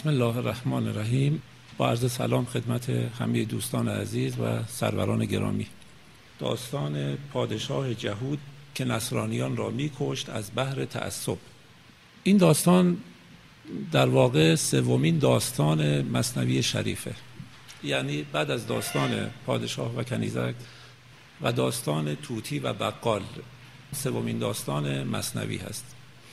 بسم الله الرحمن الرحیم. با عرض سلام خدمت همه دوستان عزیز و سروران گرامی. داستان پادشاه جهود که نصرانیان را می‌کشت از بهر تعصب. این داستان در واقع سومین داستان مثنوی شریفه، یعنی بعد از داستان پادشاه و کنیزک و داستان طوطی و بقال سومین داستان مثنوی هست.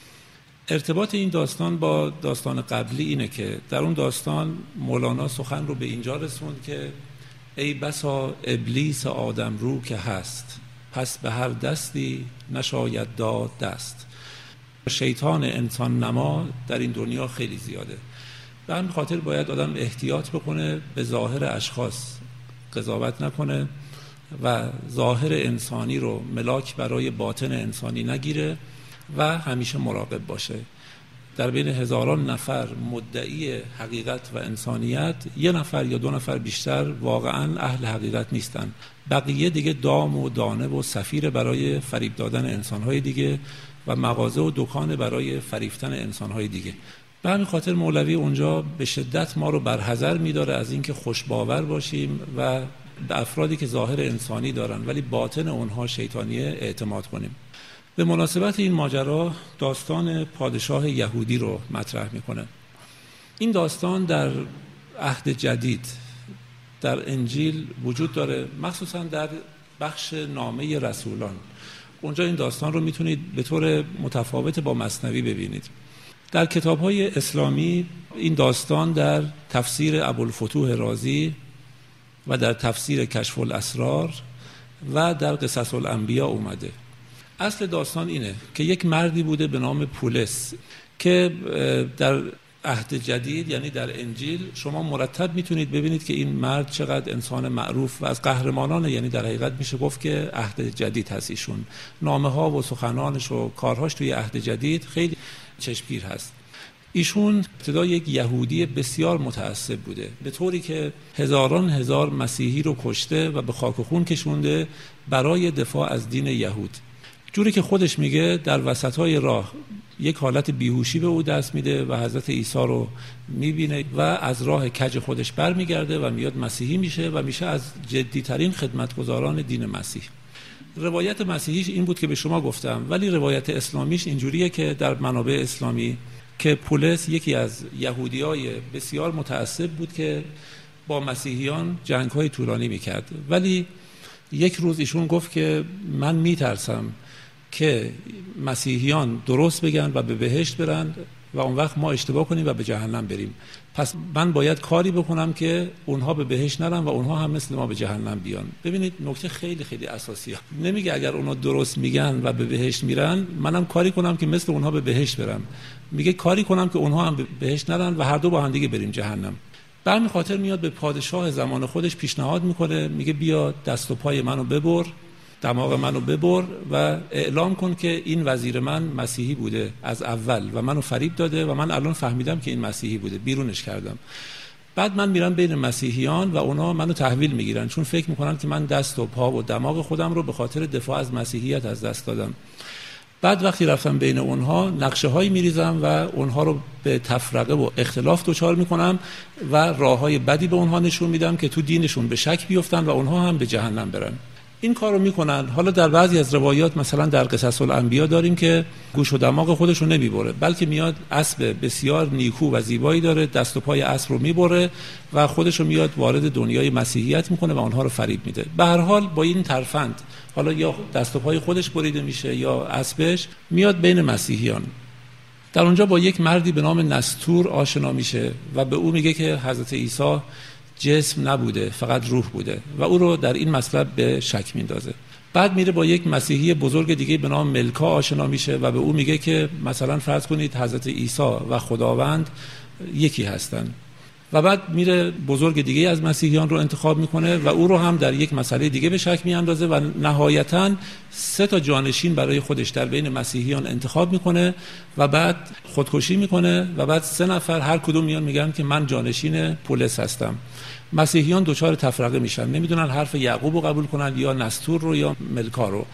ارتباط این داستان با داستان قبلی اینه که در اون داستان مولانا سخن رو به اینجا رسوند که ای بسا ابلیس آدم رو که هست، پس به هر دستی نشاید داد دست. شیطان انسان نما در این دنیا خیلی زیاده، به همین خاطر باید آدم احتیاط بکنه، به ظاهر اشخاص قضاوت نکنه و ظاهر انسانی رو ملاک برای باطن انسانی نگیره و همیشه مراقب باشه. در بین هزاران نفر مدعی حقیقت و انسانیت، یه نفر یا دو نفر بیشتر واقعا اهل حقیقت نیستن، بقیه دیگه دام و دانه و سفیر برای فریب دادن انسانهای دیگه و مغازه و دکان برای فریفتن انسانهای دیگه. به همین خاطر مولوی اونجا به شدت ما رو برحذر می‌داره از اینکه خوشباور باشیم و به افرادی که ظاهر انسانی دارن ولی باطن اونها شیطانیه اعتماد کنیم. به مناسبت این ماجرا داستان پادشاه یهودی رو مطرح میکنه. این داستان در عهد جدید در انجیل وجود داره، مخصوصا در بخش نامه رسولان. اونجا این داستان رو میتونید به طور متفاوت با مثنوی ببینید. در کتاب‌های اسلامی این داستان در تفسیر ابوالفتوح رازی و در تفسیر کشف الاسرار و در قصص الانبیا اومده. اصل داستان اینه که یک مردی بوده به نام پولس که در عهد جدید یعنی در انجیل شما مرتب میتونید ببینید که این مرد چقدر انسان معروف و از قهرمانان، یعنی در حقیقت میشه گفت که عهد جدید هست. ایشون نامه ها و سخنانش و کارهاش توی عهد جدید خیلی چشمگیر هست. ایشون ابتدا یک یهودی بسیار متعصب بوده، به طوری که هزاران هزار مسیحی رو کشته و به خاک و خون کشونده برای دفاع از دین یهود. جوری که خودش میگه در وسطای راه یک حالت بیهوشی به او دست میده و حضرت عیسی رو میبینه و از راه کج خودش برمیگرده و میاد مسیحی میشه و میشه از جدیترین خدمتگزاران دین مسیح. روایت مسیحیش این بود که به شما گفتم، ولی روایت اسلامیش اینجوریه که در منابع اسلامی که پولس یکی از یهودیای بسیار متعصب بود که با مسیحیان جنگ‌های طولانی میکرد، ولی یک روز ایشون گفت که من میترسم که مسیحیان درست بگن و به بهشت برن و اون وقت ما اشتباه کنیم و به جهنم بریم، پس من باید کاری بکنم که اونها به بهشت نرن و اونها هم مثل ما به جهنم بیان. ببینید نکته خیلی خیلی اساسیه. نمیگه اگر اونها درست میگن و به بهشت میرن منم کاری کنم که مثل اونها به بهشت برم، میگه کاری کنم که اونها هم به بهشت نرن و هر دو با هم دیگه بریم جهنم. به همین خاطر میاد به پادشاه زمان خودش پیشنهاد میکنه، میگه بیا دست و پای منو ببر، دماغ منو ببر و اعلام کن که این وزیر من مسیحی بوده از اول و منو فریب داده و من الان فهمیدم که این مسیحی بوده، بیرونش کردم. بعد من میرم بین مسیحیان و اونا منو تحویل میگیرن، چون فکر میکنن که من دست و پا و دماغ خودم رو به خاطر دفاع از مسیحیت از دست دادم. بعد وقتی رفتم بین اونها نقشه هایی میریزم و اونها رو به تفرقه و اختلاف دچار میکنم و راههای بدی به اونها نشون میدم که تو دینشون به شک بیفتن و اونها هم به جهنم برن. این کارو میکنن. حالا در بعضی از روایات مثلا در قصص الانبیا داریم که گوش و دماغ خودش رو نمیبره، بلکه میاد اسب بسیار نیکو و زیبایی داره، دست و پای اسب رو میبره و خودش رو میاد وارد دنیای مسیحیت میکنه و اونها رو فریب میده. به هر حال با این ترفند حالا یا دست و پای خودش بریده میشه یا اسبش میاد بین مسیحیان. در اونجا با یک مردی به نام نستور آشنا میشه و به او میگه که حضرت عیسی جسم نبوده فقط روح بوده و او رو در این مطلب به شک میندازه. بعد میره با یک مسیحی بزرگ دیگه به نام ملکا آشنا میشه و به او میگه که مثلا فرض کنید حضرت عیسی و خداوند یکی هستن و بعد میره بزرگ دیگه از مسیحیان رو انتخاب میکنه و او رو هم در یک مسئله دیگه به شک میاندازه و نهایتاً 3 جانشین برای خودش در بین مسیحیان انتخاب میکنه و بعد خودکشی میکنه و بعد 3 نفر هر کدوم میان میگن که من جانشین پولس هستم. مسیحیان دچار تفرقه میشن، نمیدونن حرف یعقوب رو قبول کنن یا نستور رو یا ملکا رو.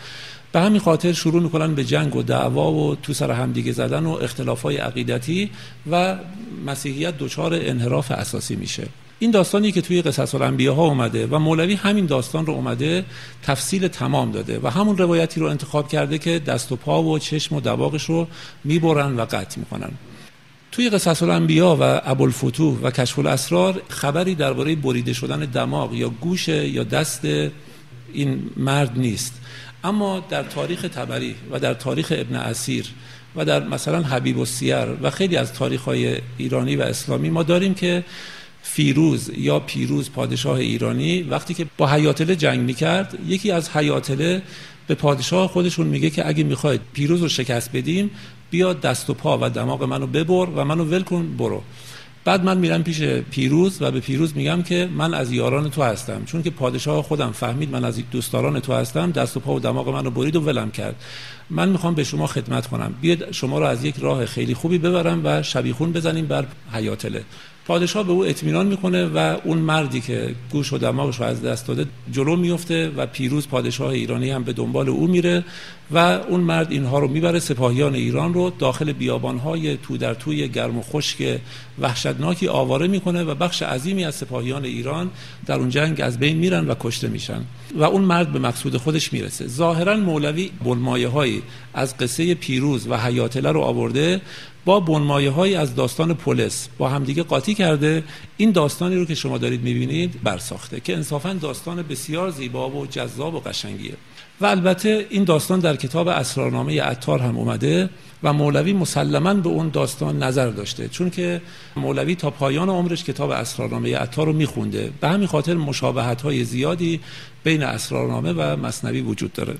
به همین خاطر شروع میکنن به جنگ و دعوا و تو سر همدیگه زدن و اختلافای عقیدتی و مسیحیت دچار انحراف اساسی میشه. این داستانی که توی قصص الانبیا ها اومده و مولوی همین داستان رو اومده تفصیل تمام داده و همون روایتی رو انتخاب کرده که دست و پا و چشم و دماغش رو میبرن و قطع میکنن. توی قصص الانبیا و ابوالفتوح و کشف الاسرار خبری درباره بریده شدن دماغ یا گوش یا دست این مرد نیست، اما در تاریخ طبری و در تاریخ ابن اسیر و در مثلا حبیب السیر و خیلی از تاریخ‌های ایرانی و اسلامی ما داریم که فیروز یا پیروز پادشاه ایرانی وقتی که با حیاتله جنگ میکرد، یکی از حیاتله به پادشاه خودشون میگه که اگه میخواید پیروز رو شکست بدیم بیا دست و پا و دماغ منو ببر و منو ول کن برو. بعد من میرم پیش پیروز و به پیروز میگم که من از یاران تو هستم، چون که پادشاه خودم فهمید من از دوستداران تو هستم، دست و پا و دماغ منو برید و ولم کرد. من میخوام به شما خدمت کنم، بیاد شما رو از یک راه خیلی خوبی ببرم و شبیخون بزنیم بر حیاتله. پادشاه به او اطمینان میکنه و اون مردی که گوش و دماغش رو از دست داده جلو میفته و پیروز پادشاه ایرانی هم به دنبال او میره و اون مرد اینها رو میبره، سپاهیان ایران رو داخل بیابانهای تو در توی گرم و خشک وحشتناکی آواره میکنه و بخش عظیمی از سپاهیان ایران در اون جنگ از بین میرن و کشته میشن و اون مرد به مقصود خودش میرسه. ظاهرا مولوی بنمایه‌هایی از قصه پیروز و حیاتله رو آورده با بنمایه‌هایی از داستان پولس با همدیگه قاطی کرده، این داستانی رو که شما دارید می‌بینید برساخته که انصافاً داستان بسیار زیبا و جذاب و قشنگیه. و البته این داستان در کتاب اسرارنامه عطار هم اومده و مولوی مسلماً به اون داستان نظر داشته، چون که مولوی تا پایان عمرش کتاب اسرارنامه عطار رو می‌خونده. به همین خاطر مشابهت‌های زیادی بین اسرارنامه و مثنوی وجود داره.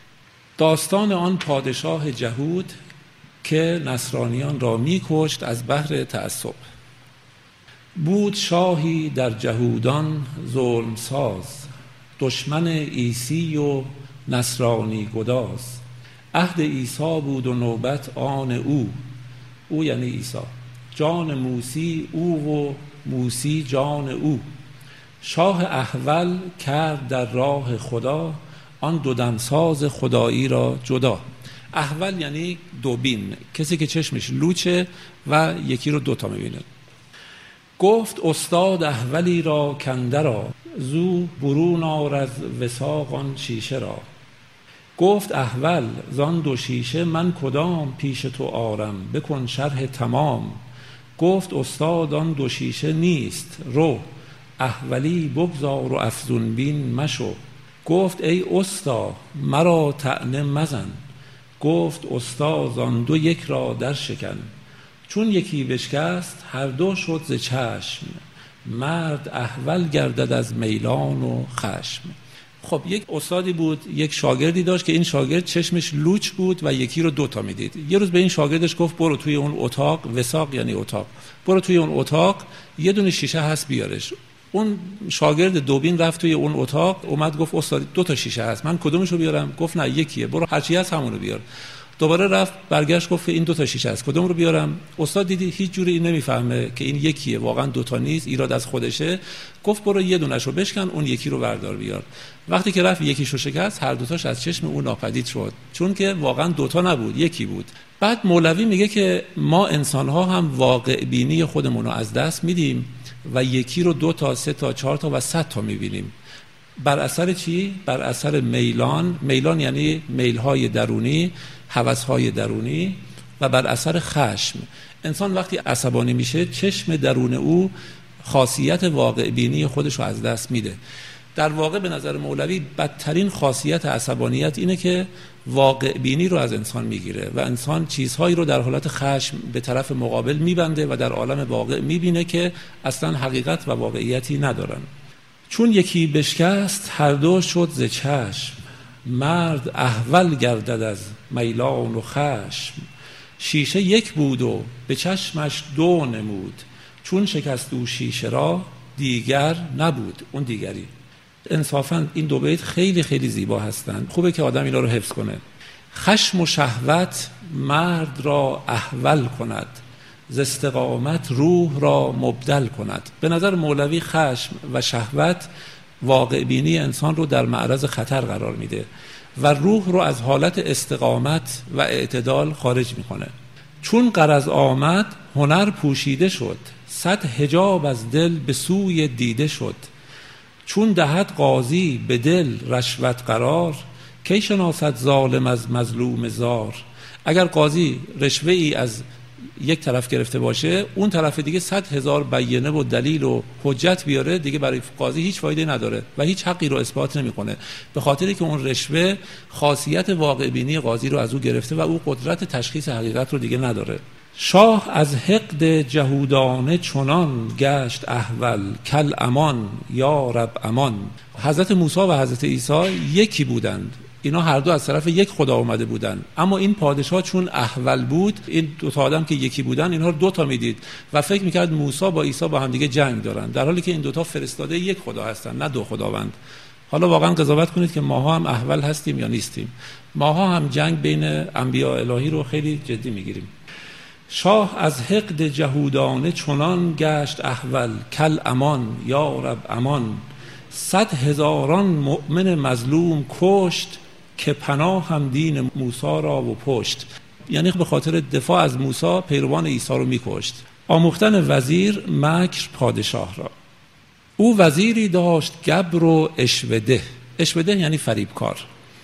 داستان آن پادشاه جهود که نصرانیان را می‌کشت از بهر تعصب. بود شاهی در جهودان ظلم ساز، دشمن عیسی و نصرانی گداز. عهد عیسی بود و نوبت آن او یعنی عیسی، جان موسی او و موسی جان او. شاه احول کرد در راه خدا، آن دو دمساز خدایی را جدا. احول یعنی دوبین، کسی که چشمش لوچه و یکی رو دوتا میبینه. گفت استاد احولی را کنده را، زو برون آر از وثاق آن شیشه را. گفت احول زان دو شیشه من کدام پیش تو آرم، بکن شرح تمام. گفت استاد آن دو شیشه نیست رو، احولی بگذار و افزون بین مشو. گفت ای استا مرا طعنه مزن، گفت استاد آن دو یک را در شکن. چون یکی بشکست هر دو شد ز چشم، مرد احول گردد از میلان و خشم. خب یک استادی بود، یک شاگردی داشت که این شاگرد چشمش لوچ بود و یکی رو دوتا میدید. یه روز به این شاگردش گفت برو توی اون اتاق، وثاق یعنی اتاق، برو توی اون اتاق یه دونه شیشه هست بیارش. اون شاگرد دوبین رفت توی اون اتاق، اومد گفت استاد دو تا شیشه هست، من کدومشو بیارم؟ گفت نه یکیه، برو هر چی هست همون رو بیار. دوباره رفت برگشت گفت این دو تا شیشه است، کدوم رو بیارم؟ استاد دیدی هیچ جوری این نمیفهمه که این یکیه، واقعا دو تا نیست، ایراد از خودشه. گفت برو یه دونهشو بشکن، اون یکی رو بردار بیار. وقتی که رفت یکیشو شکست، هر دو تاش از چشم اون ناپدید شد، چون که واقعا دو تا نبود، یکی بود. بعد مولوی میگه که ما انسان‌ها هم واقع بینی خودمون رو از دست میدیم و یکی رو دو تا، سه تا، چهار تا و 100 تا میبینیم. بر اثر چی؟ بر اثر میلان. میلان یعنی میل‌های درونی، هوس‌های درونی، و بر اثر خشم. انسان وقتی عصبانی میشه چشم درون او خاصیت واقع بینی خودش رو از دست میده. در واقع به نظر مولوی بدترین خاصیت عصبانیت اینه که واقع بینی رو از انسان میگیره و انسان چیزهایی رو در حالت خشم به طرف مقابل میبنده و در عالم واقع میبینه که اصلا حقیقت و واقعیتی ندارن. چون یکی بشکست هر دو شد ز چشم، مرد احول گردد از میلان و خشم. شیشه یک بود و به چشمش دو نمود، چون شکست او شیشه را دیگر نبود. اون دیگری. انصافاً این دو بیت خیلی خیلی زیبا هستند، خوبه که آدم اینا رو حفظ کنه. خشم و شهوت مرد را احول کند، ز استقامت روح را مبدل کند. به نظر مولوی خشم و شهوت واقع بینی انسان رو در معرض خطر قرار میده و روح رو از حالت استقامت و اعتدال خارج میکنه. چون غرض آمد هنر پوشیده شد، صد حجاب از دل به سوی دیده شد. چون دهد قاضی به دل رشوت قرار، کی شناسد ظالم از مظلوم زار. اگر قاضی رشوه ای از یک طرف گرفته باشه، اون طرف دیگه 100,000 بیانه و دلیل و حجت بیاره، دیگه برای قاضی هیچ فایده نداره و هیچ حقی رو اثبات نمیکنه، به خاطری که اون رشوه خاصیت واقع بینی قاضی رو از او گرفته و او قدرت تشخیص حقیقت رو دیگه نداره. شاه از حقد جهودانه چنان گشت احول، کل امان یا رب امان. حضرت موسی و حضرت عیسی یکی بودند، اینا هر دو از طرف یک خدا اومده بودن، اما این پادشاه چون احول بود، این دو تا آدم که یکی بودن اینها رو دو تا میدید و فکر میکرد موسی با عیسی با هم دیگه جنگ دارن، در حالی که این دو تا فرستاده یک خدا هستن، نه دو خداوند. حالا واقعا قضاوت کنید که ماها هم احول هستیم یا نیستیم. ماها هم جنگ بین انبیاء الهی رو خیلی جدی میگیریم. شاه از حقد جهودانه چنان گشت احول، کل امان یا رب امان. 100,000 مؤمن مظلوم کشت، که پناه هم دین موسی را و پشت. یعنی به خاطر دفاع از موسی پیروان عیسی رو میکشت. آموختن وزیر مکر پادشاه را. او وزیری داشت گبر و اشوده. اشوده یعنی فریبکار،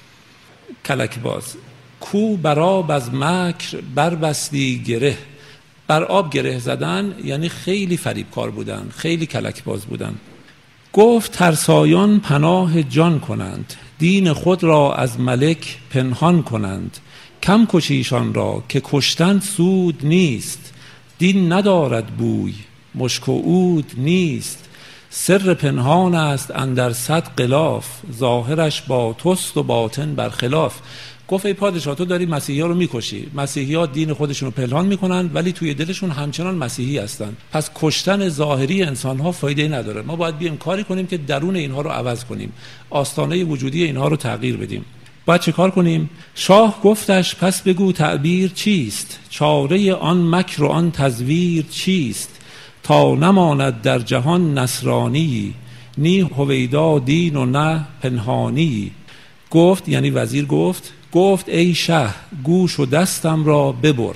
کلکباز. کو بر آب از مکر بربستی گره. بر آب گره زدن یعنی خیلی فریبکار بودن، خیلی کلکباز بودن. گفت ترسایان پناه جان کنند، دین خود را از ملک پنهان کنند. کم کشیشان را که کشتن سود نیست، دین ندارد بوی مشک و عود نیست. سر پنهان است اندر 100 غلاف، ظاهرش با توست و باطن برخلاف. گفت ای پادشاه تو داری مسیحی ها رو میکشی، مسیحی ها دین خودشون رو پنهان میکنن ولی توی دلشون همچنان مسیحی هستن، پس کشتن ظاهری انسان ها فایده نداره، ما باید بیایم کاری کنیم که درون اینها رو عوض کنیم، آستانه وجودی اینها رو تغییر بدیم. باید چه کار کنیم؟ شاه گفتش پس بگو تعبیر چیست، چاره آن مکر و آن تزویر چیست. تا نماند در جهان نصرانی، نی هویدا دین و نه پنهانی. گفت یعنی وزیر گفت ای شه گوش و دستم را ببر،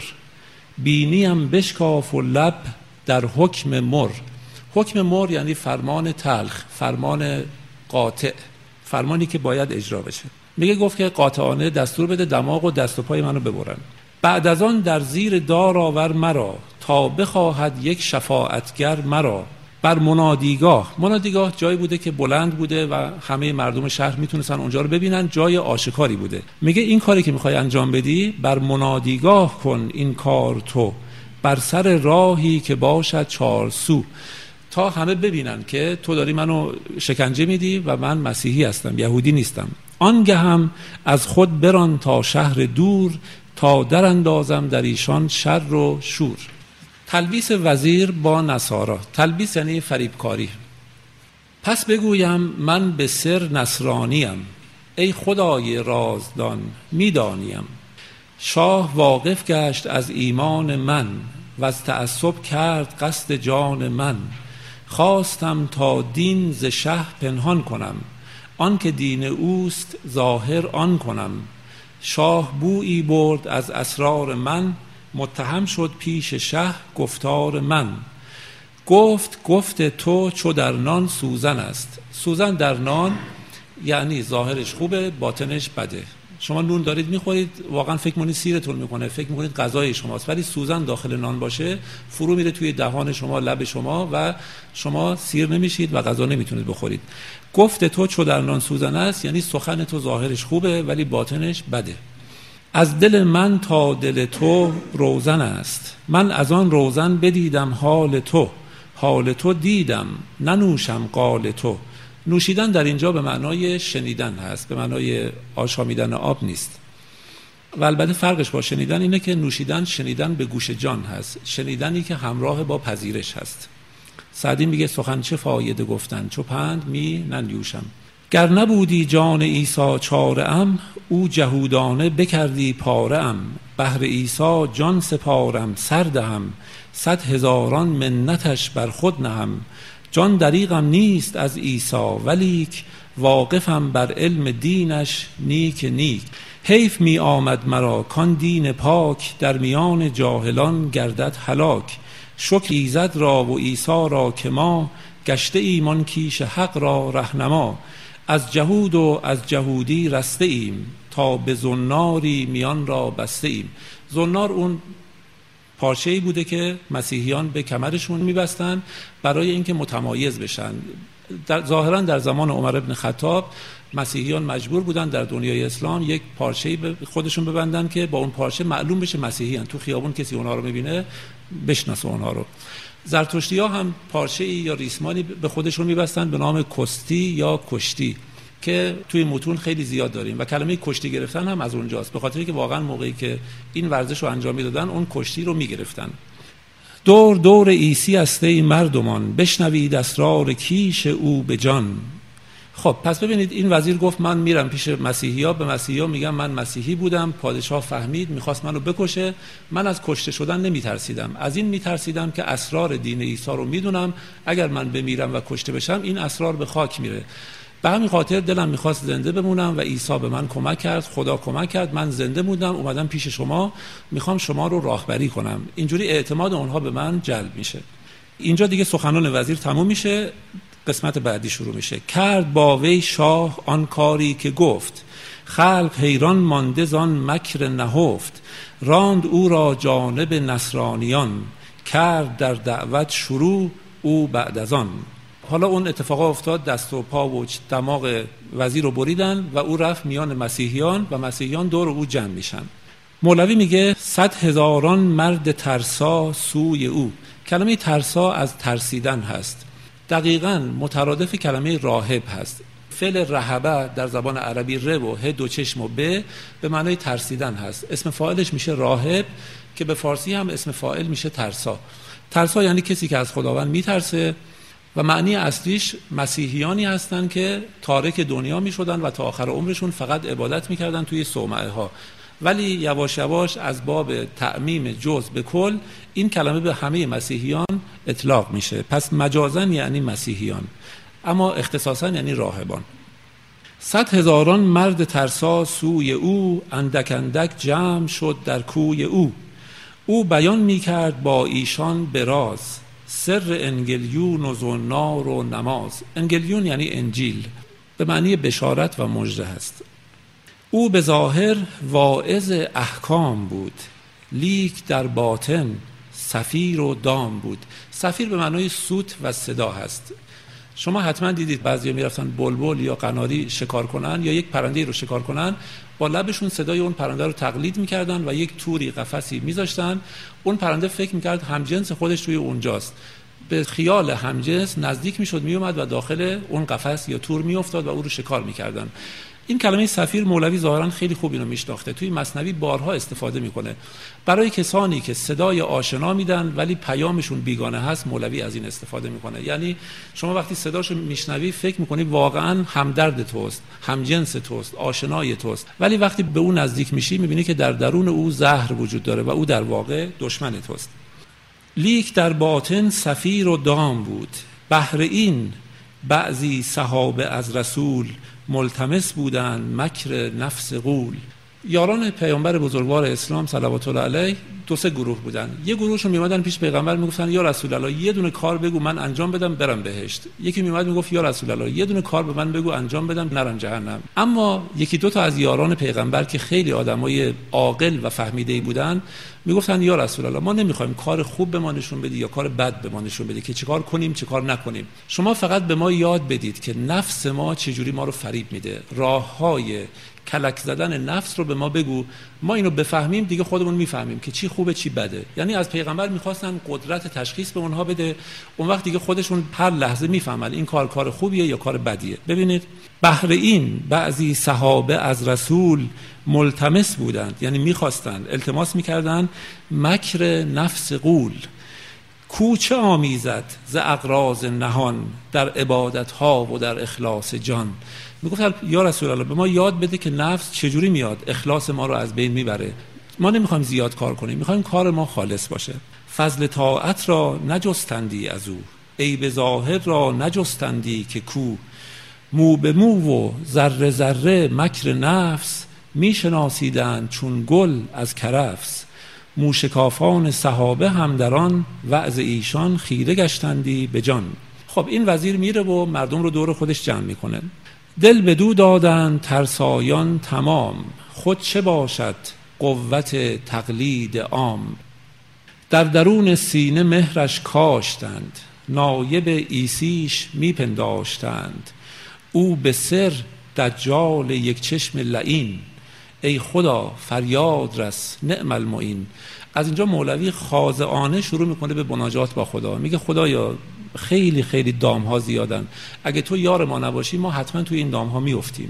بینیم بشکاف و لب در حکم مر. حکم مر یعنی فرمان تلخ، فرمان قاطع، فرمانی که باید اجرا بشه. گفت که قاطعانه دستور بده دماغ و دست و پای منو ببرن. بعد از آن در زیر دار آور مرا، تا بخواهد یک شفاعتگر مرا. بر منادیگاه جایی بوده که بلند بوده و همه مردم شهر میتونستن اونجا رو ببینن، جای آشکاری بوده. میگه این کاری که میخوای انجام بدی، بر منادیگاه کن این کار تو، بر سر راهی که باشد 4 سو. تا همه ببینن که تو داری منو شکنجه میدی و من مسیحی هستم، یهودی نیستم. آنگه هم از خود بران تا شهر دور، تا در اندازم در ایشان شر و شور. تلبیس وزیر با نصارا. تلبیس یعنی فریبکاری. پس بگویم من به سر نصرانیم، ای خدای رازدان میدانیم. شاه واقف گشت از ایمان من، و از تعصب کرد قصد جان من. خواستم تا دین ز شه پنهان کنم، آن که دین اوست ظاهر آن کنم. شاه بویی برد از اسرار من، متهم شد پیش شه گفتار من. گفت تو چو در نان سوزن است. سوزن در نان یعنی ظاهرش خوبه باطنش بده. شما نون دارید میخورید، واقعا فکر میکنید سیرتون میکنه، فکر میکنید غذای شماست، ولی سوزن داخل نان باشه فرو میره توی دهان شما، لب شما و شما سیر نمیشید و غذا نمیتونید بخورید. گفت تو چو در نان سوزن است یعنی سخن تو ظاهرش خوبه ولی باطنش بده. از دل من تا دل تو روزن است، من از آن روزن بدیدم حال تو. حال تو دیدم ننوشم قال تو. نوشیدن در اینجا به معنای شنیدن هست، به معنای آشامیدن آب نیست. و البته فرقش با شنیدن اینه که نوشیدن شنیدن به گوش جان هست، شنیدنی که همراه با پذیرش هست. سعدی میگه سخن چه فایده گفتن، چو پند می ننیوشم. گر نبودی جان عیسی چاره ام، او جهودانه بکردی پاره ام. بهر عیسی جان سپارم سر دهم، 100,000 منتش بر خود نهم. جان دریغم نیست از عیسی، ولیک واقفم بر علم دینش نیک نیک. حیف می آمد مرا کان دین پاک، در میان جاهلان گردد هلاک. شکر ایزد را و عیسی را که ما، گشته ایمان کیش حق را رهنما. از جهود و از جهودی رسته ایم، تا به زناری میان را بسته ایم. زنار اون پارچه‌ای بوده که مسیحیان به کمرشون میبستن برای اینکه متمایز بشن. ظاهرا در زمان عمر بن خطاب مسیحیان مجبور بودن در دنیای اسلام یک پارچه‌ای به خودشون ببندن که با اون پارچه معلوم بشه مسیحیان، تو خیابون کسی اونها رو میبینه بشناسه اونها رو. زرتشتی‌ها هم پارچه‌ای یا ریسمانی به خودشون میبستن به نام کستی یا کشتی که توی متون خیلی زیاد داریم و کلمه کشتی گرفتن هم از اونجاست، به خاطری که واقعا موقعی که این ورزش رو انجام میدادن اون کشتی رو میگرفتن. دور دور عیسی است ای مردمان، بشنوید اسرار کیش او به جان. خب پس ببینید این وزیر گفت من میرم پیش مسیحی‌ها، به مسیحی‌ها میگم من مسیحی بودم، پادشاه فهمید میخواست منو بکشه، من از کشته شدن نمیترسیدم، از این میترسیدم که اسرار دین عیسی رو میدونم، اگر من بمیرم و کشته بشم این اسرار به خاک میره. به همین خاطر دلم میخواست زنده بمونم و عیسی به من کمک کرد، خدا کمک کرد، من زنده موندم، اومدم پیش شما، میخوام شما رو راهبری کنم. اینجوری اعتماد اونها به من جلب میشه. اینجا دیگه سخنان وزیر تموم میشه، قسمت بعدی شروع میشه. کرد با وی شاه آن کاری که گفت، خلق حیران مانده زان مکر نهفت. راند او را جانب نصرانیان، کرد در دعوت شروع او بعد از آن. حالا اون اتفاقا افتاد، دست و پا و دماغ وزیر رو بریدن و او رفت میان مسیحیان و مسیحیان دور او جمع میشن. مولوی میگه 100,000 مرد ترسا سوی او. کلمه ترسا از ترسیدن هست، دقیقاً مترادف کلمه راهب هست. فعل رهبه در زبان عربی ر و ه دو چشم و ب به معنای ترسیدن هست. اسم فاعلش میشه راهب که به فارسی هم اسم فاعل میشه ترسا. ترسا یعنی کسی که از خداوند میترسه و معنی اصلیش مسیحیانی هستن که تارک دنیا میشدن و تا آخر عمرشون فقط عبادت میکردن توی صومعه ها، ولی یواش یواش از باب تعمیم جزء به کل این کلمه به همه مسیحیان اطلاق میشه. پس مجازاً یعنی مسیحیان، اما اختصاصاً یعنی راهبان. 100,000 مرد ترسا سوی او، اندک اندک جمع شد در کوی او. او بیان میکرد با ایشان به راز، سر انگلیون و زنار و نماز. انگلیون یعنی انجیل، به معنی بشارت و مژده هست. او به ظاهر واعظ احکام بود، لیک در باطن صفیر و دام بود. صفیر به معنای صوت و صدا هست. شما حتما دیدید بعضیا میرفتن بلبل یا قناری شکار کنن یا یک پرنده رو شکار کنن، با لبشون صدای اون پرنده رو تقلید میکردن و یک توری قفسی میذاشتن، اون پرنده فکر میکرد همجنس خودش توی اونجاست، به خیال همجنس نزدیک میشد، میومد و داخل اون قفس یا تور میافتاد و او رو شکار میکردن. این کلمه صفیر مولوی ظاهرا خیلی خوب اینو میشناخته، توی مثنوی بارها استفاده میکنه برای کسانی که صدای آشنا میدن ولی پیامشون بیگانه هست. مولوی از این استفاده میکنه، یعنی شما وقتی صداشو میشنوی فکر میکنی واقعا همدرد توست، همجنس توست، آشنای توست، ولی وقتی به اون نزدیک میشی میبینی که در درون او زهر وجود داره و او در واقع دشمن توست. لیک در باطن صفیر و دام بود، بهر این بعضی صحابه از رسول، ملتمس بودن مکر نفس غول. یاران پیامبر بزرگوار اسلام صلوات الله علیه 2-3 گروه بودن. یه گروهشون میومدن پیش پیغمبر میگفتن یا رسول الله یه دونه کار بگو من انجام بدم برم بهشت. یکی میومد میگفت یا رسول الله یه دونه کار به من بگو انجام بدم نرم جهنم. اما یکی دو تا از یاران پیغمبر که خیلی آدمای عاقل و فهمیده‌ای بودن میگفتن یا رسول الله ما نمیخوایم کار خوب به ما نشون بدی یا کار بد به ما نشون بدی که چیکار کنیم چیکار نکنیم، شما فقط به ما یاد بدید که نفس ما چجوری ما رو فریب میده، راههای کلک زدن نفس رو به ما بگو، ما اینو بفهمیم دیگه خودمون میفهمیم که چی خوبه چی بده. یعنی از پیغمبر میخواستن قدرت تشخیص به اونها بده، اون وقت دیگه خودشون هر لحظه میفهمن این کار خوبیه یا کار بدیه. ببینید بهر این بعضی صحابه از رسول ملتمس بودند، یعنی میخواستند التماس میکردند مکر نفس غول، کوچه آمیزد ز اغراض نهان، در عبادت ها و در اخلاص جان. میگفت یا رسول الله به ما یاد بده که نفس چجوری میاد اخلاص ما رو از بین میبره، ما نمیخوایم زیاد کار کنیم، میخوایم کار ما خالص باشه. فضل طاعت را نجستندی از او، عیب ظاهر را نجستندی که کو، مو به مو و ذره ذره مکر نفس، می شناسیدند چون گل از کرفس. موشکافان صحابه هم در آن وعظ ایشان، خیره گشتندی به جان. خب این وزیر میره و مردم رو دور خودش جمع میکنه. دل بدو دادند ترسایان تمام، خود چه باشد قوت تقلید عام. در درون سینه مهرش کاشتند، نایب عیسیش میپنداشتند. او به سر دجال یک چشم لعین، ای خدا فریاد رس نعم المعین. از اینجا مولوی خاضعانه شروع میکنه به مناجات با خدا. میگه خدایا خیلی خیلی دامها زیادن، اگه تو یار ما نباشی ما حتما توی این دامها میافتیم.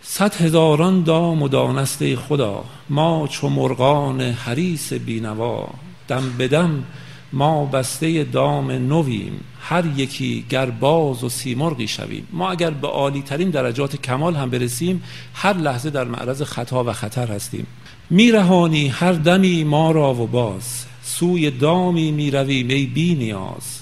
100,000 دام و دانسته خدا، ما چو مرغان حریص بینوا. دم به دم ما بسته دام نویم، هر یکی گر باز و سیمرغی شویم. ما اگر به عالی ترین درجات کمال هم برسیم، هر لحظه در معرض خطا و خطر هستیم. میرهانی هر دمی ما را و باز، سوی دامی میرویم ای بی نیاز.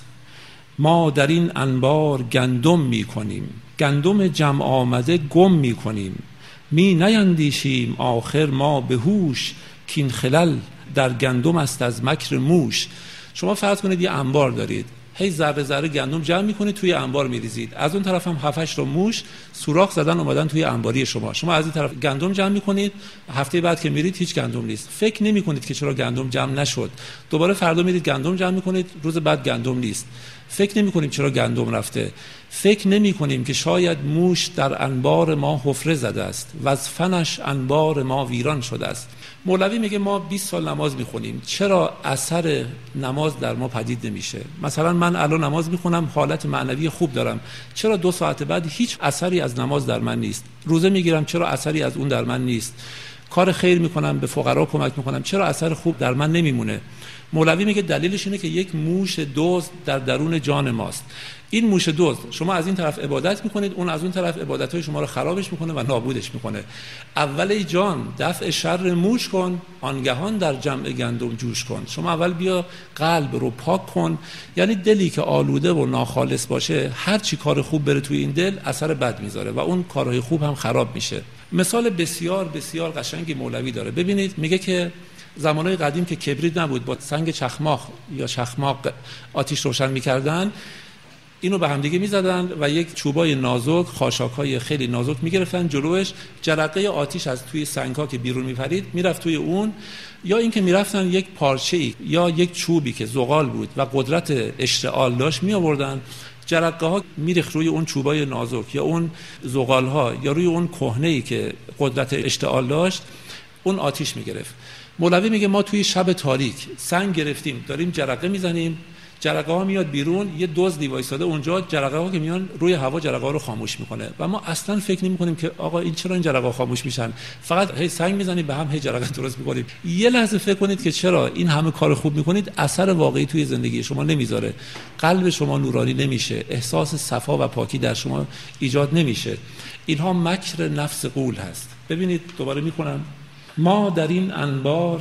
ما در این انبار گندم میکنیم، گندم جمع آمده گم میکنیم. می نیندیشیم آخر ما به هوش، کین خلل در گندم است از مکر موش. شما فرض کنید یه انبار دارید، هی ذره ذره گندم جمع میکنید توی انبار میریزید، از اون طرف هم 7-8 تا موش سوراخ زدن اومدن توی انباری شما از این طرف گندم جمع میکنید، هفته بعد که میرید هیچ گندم نیست، فکر نمیکنید که چرا گندم جمع نشد. دوباره فردا میرید گندم جمع میکنید، روز بعد گندم نیست، فکر نمیکنیم چرا گندم رفته. فکر نمیکنیم که شاید موش در انبار ما حفره زده است و از فنش انبار ما ویران شده است. مولوی میگه ما 20 سال نماز میخونیم، چرا اثر نماز در ما پدید نمیشه؟ مثلا من الان نماز میخونم، حالت معنوی خوب دارم، چرا 2 ساعت بعد هیچ اثری از نماز در من نیست؟ روزه میگیرم، چرا اثری از اون در من نیست؟ کار خیر میکنم، به فقرا کمک میکنم، چرا اثر خوب در من نمیمونه؟ مولوی میگه دلیلش اینه که یک موش دزد در درون جان ماست. این موش دزد، شما از این طرف عبادت میکنید، اون از اون طرف عبادتهای شما رو خرابش میکنه و نابودش میکنه. اول ای جان دفع شر موش کن، آنگهان در جمع گندم جوش کن. شما اول بیا قلب رو پاک کن، یعنی دلی که آلوده و ناخالص باشه، هر چی کار خوب بره توی این دل اثر بد میذاره و اون کارهای خوب هم خراب میشه. مثال بسیار بسیار قشنگی مولوی داره. ببینید میگه که زمانهای قدیم که کبریت نبود، با سنگ چخماق یا چخماق آتیش روشن میکردن، اینو به هم دیگه میزدن و یک چوبای نازک، خاشاک‌های خیلی نازک میگرفتن جلوش، جرقه آتیش از توی سنگ‌ها که بیرون میپرید میرفت توی اون، یا اینکه میرفتن یک پارچه‌ای یا یک چوبی که زغال بود و قدرت اشتعال داشت میآوردن، جرقه ها میریخت روی اون چوبای نازک یا اون زغال ها یا روی اون کهنه‌ای که قدرت اشتعال داشت، اون آتیش میگرفت. مولوی میگه ما توی شب تاریک سنگ گرفتیم، داریم جرقه میزنیم، جرقه ها میاد بیرون، یه دزدی وایساده اونجا، جرقه ها که میان روی هوا جرقه ها رو خاموش میکنه و ما اصلا فکر نمیکنیم که آقا این چرا این جرقه ها خاموش میشن، فقط هی سنگ میزنیم به هم، هی جرقه درست میکنیم. یه لحظه فکر کنید که چرا این همه کار خوب میکنید اثر واقعی توی زندگی شما نمیذاره، قلب شما نورانی نمیشه، احساس صفا و پاکی در شما ایجاد نمیشه. اینها مکر نفس غول هست. ببینید دوباره میخونم، ما در این انبار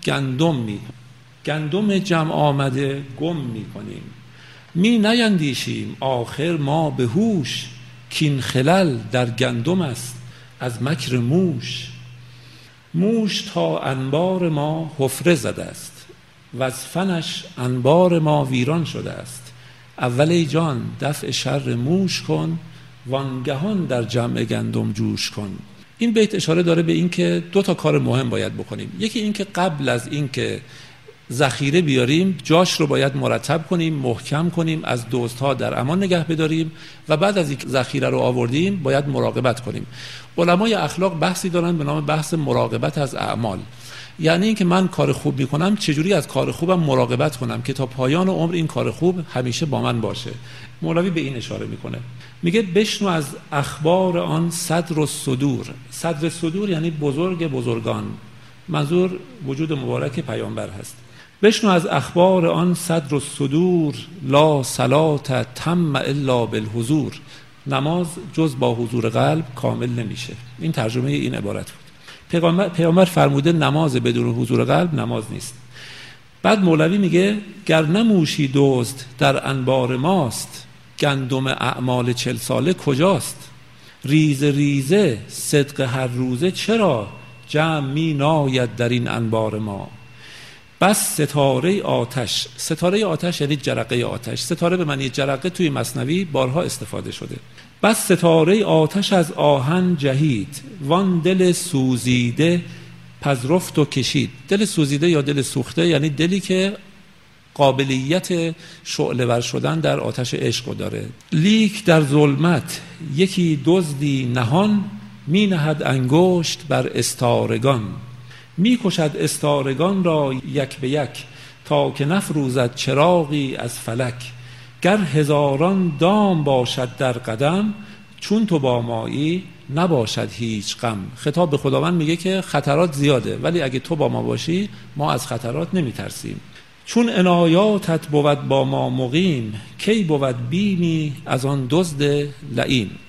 گندم جمع آمده گم میکنیم. می نیندیشیم آخر ما به هوش، کین خلل در گندم است از مکر موش. موش تا انبار ما حفره زده است و از فنش انبار ما ویران شده است. اول ای جان دفع شر موش کن، وانگهان در جمع گندم جوش کن. این بیت اشاره داره به این که 2 تا کار مهم باید بکنیم. یکی این که قبل از این که ذخیره بیاریم جاش رو باید مرتب کنیم، محکم کنیم، از دزدها در امان نگه بداریم و بعد از این ذخیره رو آوردیم باید مراقبت کنیم. علمای اخلاق بحثی دارن به نام بحث مراقبت از اعمال، یعنی اینکه من کار خوب میکنم چجوری از کار خوبم مراقبت کنم که تا پایان عمر این کار خوب همیشه با من باشه. مولوی به این اشاره میکنه، میگه بشنو از اخبار آن صدر الصدور. صدر الصدور یعنی بزرگ بزرگان، منظور وجود مبارک پیامبر هست. بشنو از اخبار آن صدر الصدور، لا صلات تم الا بالحضور. نماز جز با حضور قلب کامل نمیشه. این ترجمه این عبارت بود. پیامبر فرموده نماز بدون حضور قلب نماز نیست. بعد مولوی میگه گر نموشی دزد در انبار ماست، گندم اعمال 40 ساله کجاست؟ ریزه ریزه صدق هر روزه چرا، جمع می ناید در این انبار ما. بس ستاره آتش، ستاره آتش یعنی جرقه آتش، ستاره به معنی جرقه توی مثنوی بارها استفاده شده. بس ستاره آتش از آهن جهید، وان دل سوزیده پذرفت و کشید. دل سوزیده یا دل سوخته یعنی دلی که قابلیت شعله ور شدن در آتش عشق داره. لیک در ظلمت یکی دزدی نهان، می نهد انگشت بر استارگان. می کشد استارگان را یک به یک، تا که نفروزد چراغی از فلک. گر هزاران دام باشد در قدم، چون تو با مایی نباشد هیچ غم. خطاب به خداوند میگه که خطرات زیاده، ولی اگه تو با ما باشی ما از خطرات نمی ترسیم. چون عنایاتت بود با ما مقیم، کی بود بیمی از آن دزد لئیم.